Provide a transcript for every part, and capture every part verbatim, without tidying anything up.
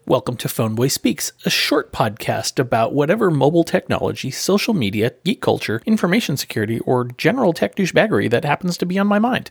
Welcome to Phoneboy Speaks, a short podcast about whatever mobile technology, social media, geek culture, information security, or general tech douchebaggery that happens to be on my mind.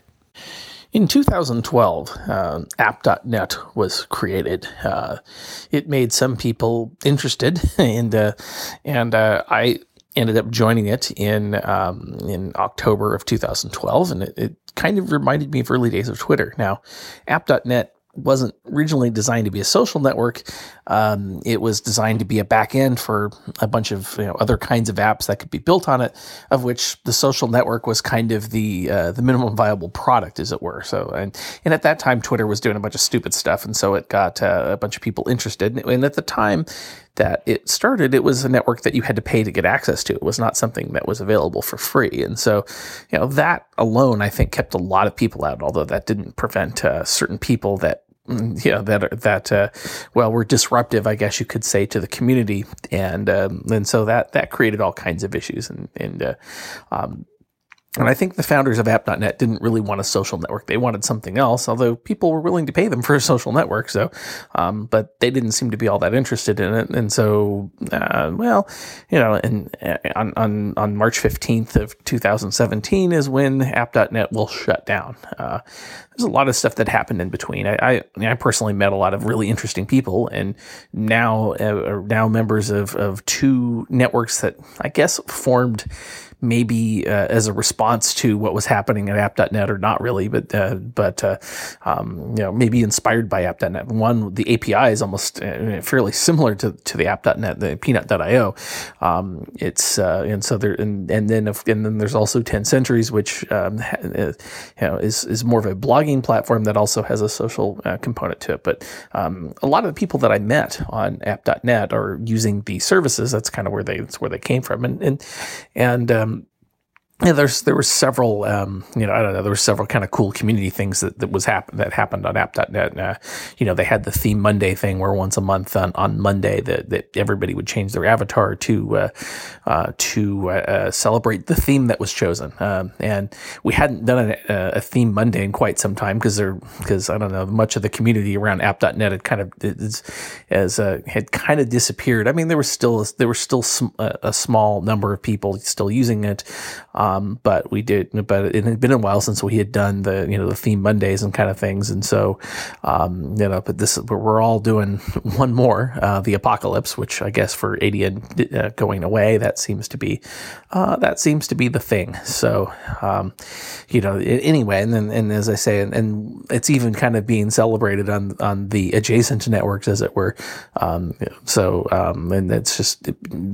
In two thousand twelve, uh, app dot net was created. Uh, it made some people interested, and uh, and uh, I ended up joining it in um, in October of two thousand twelve, and it, it kind of reminded me of early days of Twitter. Now, app dot net wasn't originally designed to be a social network. Um, it was designed to be a back end for a bunch of you know, other kinds of apps that could be built on it, of which the social network was kind of the uh, the minimum viable product, as it were. So, and and at that time, Twitter was doing a bunch of stupid stuff, and so it got uh, a bunch of people interested. And at the time that it started, it was a network that you had to pay to get access to. It was not something that was available for free. And so, you know, that alone, I think, kept a lot of people out, although that didn't prevent uh, certain people that you know, that, that, uh, well, were disruptive, I guess you could say, to the community. And, um, and so that, that created all kinds of issues. And, and, uh, um, And I think the founders of app dot net didn't really want a social network. They wanted something else, although people were willing to pay them for a social network. So, um, but they didn't seem to be all that interested in it. And so, uh, well, you know, and uh, on, on, on March fifteenth of two thousand seventeen is when app dot net will shut down. Uh, there's a lot of stuff that happened in between. I, I, I personally met a lot of really interesting people, and now, uh, are now members of, of two networks that I guess formed maybe uh, as a response to what was happening at app dot net, or not really, but uh, but uh, um, you know, maybe inspired by app dot net. One, the A P I is almost uh, fairly similar to, to the app dot net, the peanut dot io. Um, it's uh, and so there, and, and then if, and then there's also ten centuries, which um, you know is is more of a blogging platform that also has a social uh, component to it. But um, a lot of the people that I met on app dot net are using the services. That's kind of where they that's where they came from, and and and um, Yeah, there's there were several, um, you know, I don't know, there were several kind of cool community things that, that was happen that happened on app dot net. Uh, you know, they had the Theme Monday thing where once a month on, on Monday that, that everybody would change their avatar to uh, uh, to uh, celebrate the theme that was chosen. Um, and we hadn't done a, a Theme Monday in quite some time because there because I don't know, much of the community around app dot net had kind of is, as uh, had kind of disappeared. I mean, there was still there was still sm- a, a small number of people still using it. Um, Um, but we did, but it had been a while since we had done the, you know, the Theme Mondays and kind of things. And so, um, you know, but this, we're all doing one more, uh, the Apocalypse, which I guess for A D N uh, going away, that seems to be, uh, that seems to be the thing. So, um, you know, anyway, and then, and as I say, and, and it's even kind of being celebrated on, on the adjacent networks, as it were. Um, so, um, and it's just,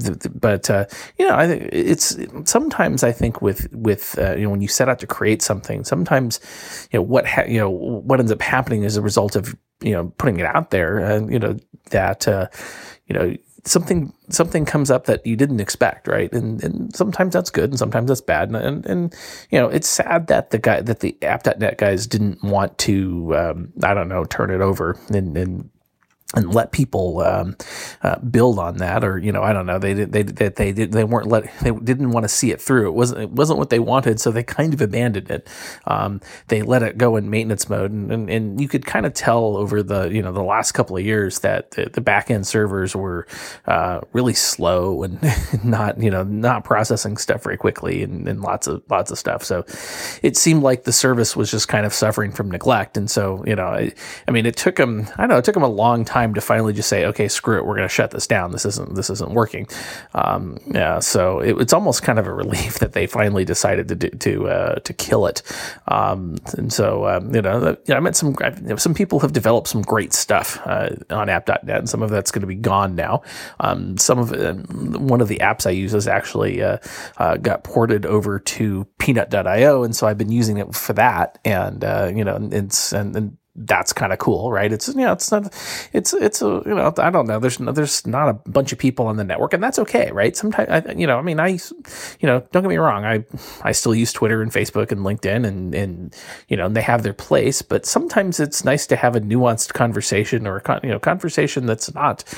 but, uh, you know, I think it's sometimes I think with, with, uh, you know, when you set out to create something, sometimes, you know, what, ha- you know, what ends up happening as a result of, you know, putting it out there, and, you know, that, uh, you know, something, something comes up that you didn't expect. Right. And, and sometimes that's good and sometimes that's bad. And, and, and, you know, it's sad that the guy, that the app dot net guys didn't want to, um, I don't know, turn it over and, and, and let people um, uh, build on that, or you know, I don't know. They did. They they they did. They weren't let. They didn't want to see it through. It wasn't. It wasn't what they wanted. So they kind of abandoned it. Um, they let it go in maintenance mode, and, and and you could kind of tell over the you know the last couple of years that the, the back end servers were uh, really slow and not you know not processing stuff very quickly, and, and lots of lots of stuff. So it seemed like the service was just kind of suffering from neglect. And so you know, I, I mean, it took them. I don't know. It took them a long time to finally just say, okay, screw it, we're going to shut this down. This isn't this isn't working. Um, yeah, so it, it's almost kind of a relief that they finally decided to do, to uh, to kill it. Um, and so um, you know, the, you know, I met some you know, some people have developed some great stuff uh, on app dot net, and some of that's going to be gone now. Um, some of it, one of the apps I use is actually uh, uh, got ported over to peanut dot io, and so I've been using it for that. And uh, you know, and it's and, and that's kind of cool, right? It's, you know, it's not, it's, it's a, you know, I don't know. There's no, there's not a bunch of people on the network, and that's okay, right? Sometimes, I, you know, I mean, I, you know, don't get me wrong. I, I still use Twitter and Facebook and LinkedIn, and, and, you know, they have their place, but sometimes it's nice to have a nuanced conversation, or a con, you know, conversation that's not,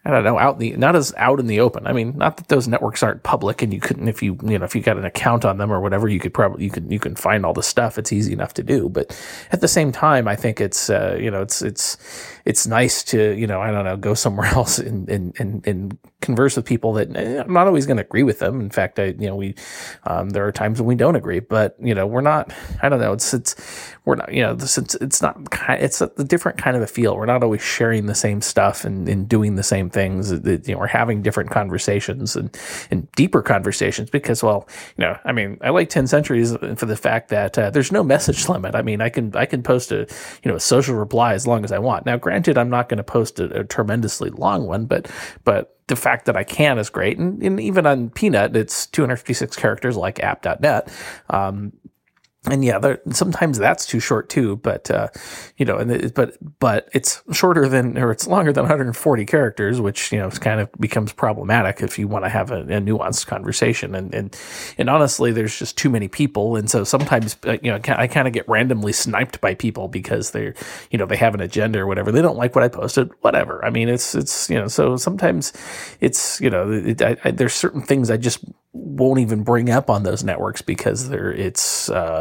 I don't know, out in the, not as out in the open. I mean, not that those networks aren't public and you couldn't, if you, you know, if you got an account on them or whatever, you could probably, you can, you can find all the stuff. It's easy enough to do. But at the same time, I think it's, uh, you know, it's, it's, it's nice to, you know, I don't know, go somewhere else and, and, and, and converse with people that eh, I'm not always going to agree with them. In fact, I, you know, we, um, there are times when we don't agree, but, you know, we're not, I don't know, it's, it's, we're not, you know, this, it's, it's not, it's a different kind of a feel. We're not always sharing the same stuff and, and doing the same things. You know, we're having different conversations and, and deeper conversations because, well, you know, I mean, I like ten centuries for the fact that uh, there's no message limit. I mean, I can, I can post a, you know, a social reply as long as I want. Now, granted, I'm not going to post a, a tremendously long one, but, but the fact that I can is great. And, and even on Peanut, it's two hundred fifty-six characters like app dot net. Um, And yeah, there, sometimes that's too short too, but, uh, you know, and it, but, but it's shorter than, or it's longer than one hundred forty characters, which, you know, kind of becomes problematic if you want to have a, a nuanced conversation. And, and, and honestly, there's just too many people. And so sometimes, uh, you know, I kind of get randomly sniped by people because they're, you know, they have an agenda or whatever. They don't like what I posted, whatever. I mean, it's, it's, you know, so sometimes it's, you know, it, I, I, there's certain things I just won't even bring up on those networks because they're, it's, uh,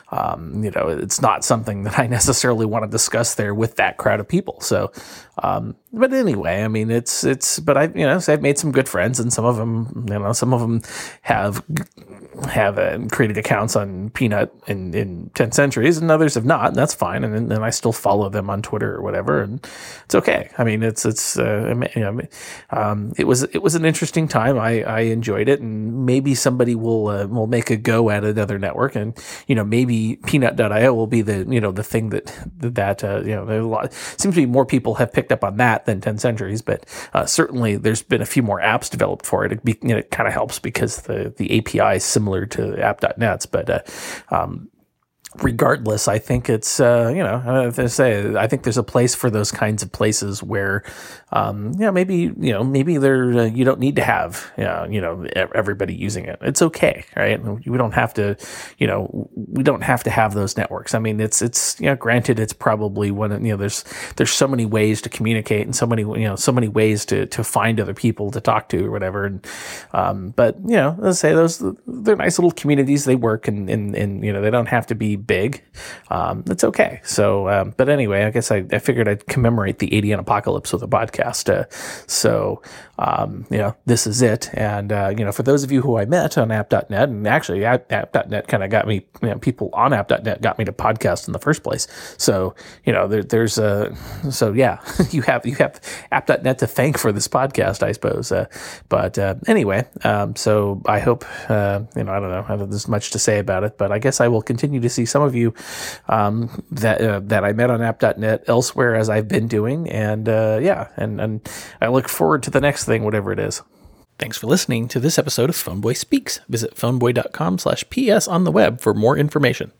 Um, you know, it's not something that I necessarily want to discuss there with that crowd of people. So, um, but anyway, I mean, it's, it's, but I, you know, so I've made some good friends and some of them, you know, some of them have, have uh, created accounts on Peanut in, in ten centuries and others have not, and that's fine. And then I still follow them on Twitter or whatever. And it's okay. I mean, it's, it's, uh, you know, um, it was, it was an interesting time. I, I enjoyed it, and maybe somebody will, uh, will make a go at another network, and, you know, maybe peanut dot io will be the, you know, the thing that, that, uh, you know, there's a lot, seems to be more people have picked up on that than ten centuries, but, uh, certainly there's been a few more apps developed for it. It, be, you know, it kind of helps because the, the A P I is similar to app dot net's, but, uh, um, regardless, I think it's, uh, you know, as I say, I think there's a place for those kinds of places where, um, you know, maybe, you know, maybe there, uh, you don't need to have, you know, you know, everybody using it. It's okay, right? We don't have to, you know, we don't have to have those networks. I mean, it's, it's, you know, granted, it's probably one, you know, there's, there's so many ways to communicate and so many, you know, so many ways to, to find other people to talk to or whatever. And, um, but, you know, let's say those, they're nice little communities. They work and, and, and, you know, they don't have to be big. Um, it's okay. So, um, but anyway, I guess I, I figured I'd commemorate the eightieth apocalypse with a podcast. Uh, so, um, you know, this is it. And, uh, you know, for those of you who I met on app dot net, and actually app dot net kind of got me, you know, people on app dot net got me to podcast in the first place. So, you know, there, there's a, so yeah, you have, you have app dot net to thank for this podcast, I suppose. Uh, but, uh, anyway, um, so I hope, uh, you know, I don't know, I don't, there's much to say about it, but I guess I will continue to see some of you, um, that, uh, that I met on app dot net elsewhere as I've been doing. And, uh, yeah, and, and I look forward to the next thing, whatever it is. Thanks for listening to this episode of Phoneboy Speaks. Visit phoneboy dot com slash P S on the web for more information.